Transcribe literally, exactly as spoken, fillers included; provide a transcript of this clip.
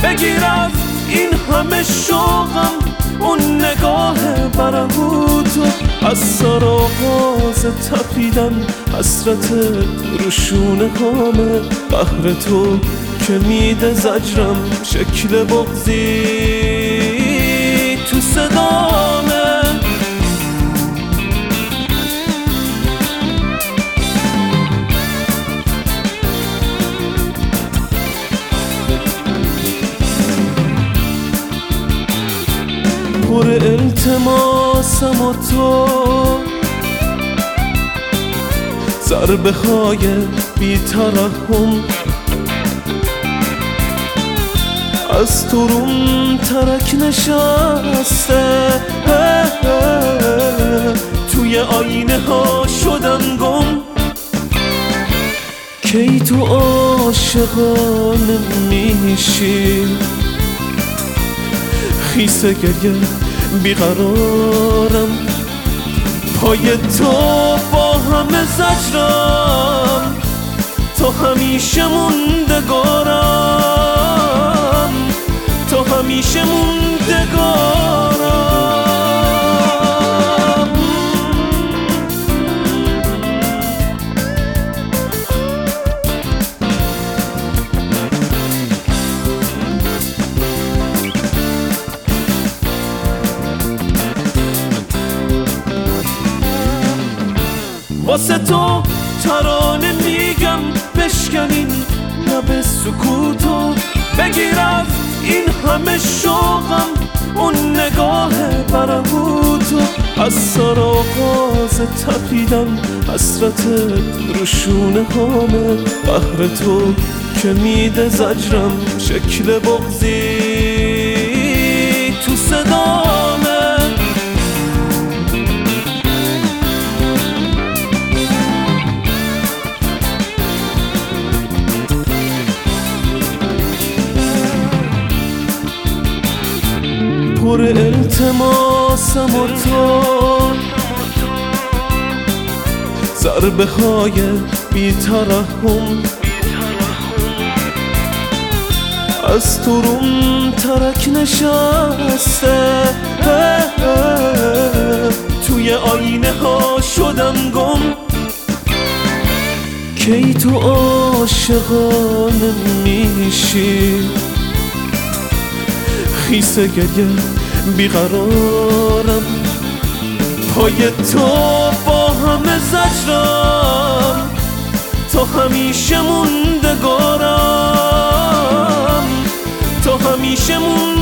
بگیر از این همه شوقم اون نگاه برهوتو، از سر آغاز تپیدن حسرت روشونه هامه، قهر تو که میده زجرم شکل بغضی تو صدامه. پر التماسم و تو ضربه های بی ترحم، از تو روم ترک نشسته، توی آینه ها شدم گم. کی تو عاشقانه میشی، خیسه گریه بیقرارم، پای تو با همه زجرم، تو همیشه موندگارم، تو همیشه موندگارم. واسه تو ترانه میگم بشکنین لب سکوتو، بگیر از این همه شوقم اون نگاه برهوتو، از سر آغاز تپیدن حسرت روشونه هامه، قهر تو که میده زجرم شکل بغضی تو صدامه. پر التماسم و تو ضربه های بی ترحم، از تو روم ترک نشسته، توی آینه ها شدم گم. کی تو عاشقانه میشی، خیسه گریه بیقرارم، پای تو با همه زجرم، تو همیشه موندگارم، تو همیشه موندگارم.